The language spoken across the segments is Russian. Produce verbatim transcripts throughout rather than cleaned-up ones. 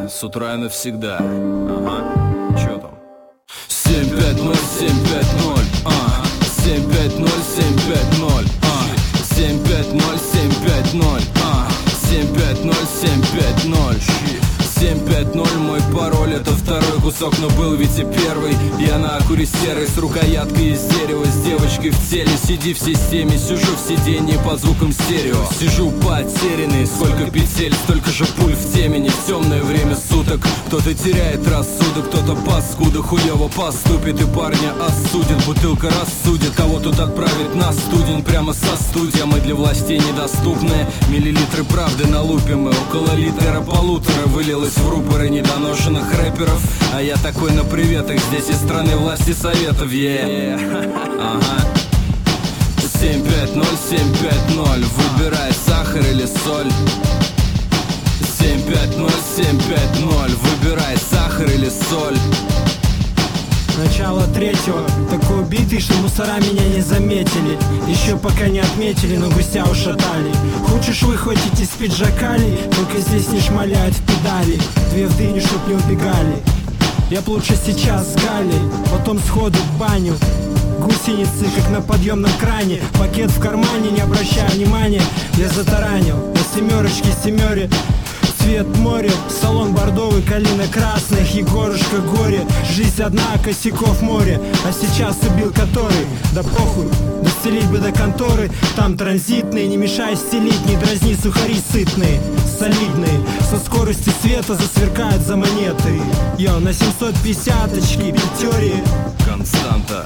с утра и навсегда. Ага, чё там? семь пять ноль семь пять ноль, а семь пять ноль семь пять ноль, а семь пять ноль семь пять ноль, а семь пять ноль семь пять ноль. семь пять ноль мой пароль, это второй кусок, но был ведь и первый. Я на акуре серый с рукояткой из дерева, с девочкой в теле. Сиди в системе, сижу в сиденье под звуком стерео. Сижу потерянный, сколько петель, столько же пуль в темени. В темное время суток кто-то теряет рассудок, кто-то паскуда хуёво поступит и парня осудит. Бутылка рассудит, кого тут отправит на студень прямо со студия. Мы для властей недоступны, миллилитры правды налупим, и около литра полутора вылилось в рупоры недоношенных рэперов. А я такой на приветах, здесь из страны власти советов, yeah. Ага. семь пять ноль семь пять ноль, выбирай сахар или соль. семь пять ноль семь пять ноль, выбирай сахар или соль. Начало третьего, такой убитый, что мусора меня не заметили. Еще пока не отметили, но гуся ушатали. Хочешь выхватить из пиджакали, только здесь не шмаляют в педали. Две в дыню, чтоб не убегали. Я б лучше сейчас с Галей, потом сходу в баню. Гусеницы, как на подъемном кране. Пакет в кармане, не обращая внимания. Я затаранил на семерочке семере. Цвет моря, салон бордовый, калина красных, Егорушка горе. Жизнь одна, косяков море. А сейчас убил который, да похуй, достелить бы до конторы. Там транзитные, не мешай стелить, не дразни, сухари сытные, солидные. Со скоростью света засверкают за монеты. Йо, на семьсот пятьдесят очки, пятёре. Константа.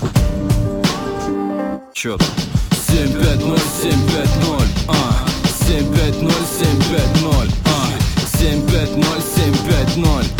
Чё там? семь пять ноль семь пять ноль, а семь пять ноль семь пять ноль, а семь пять ноль семь пять ноль,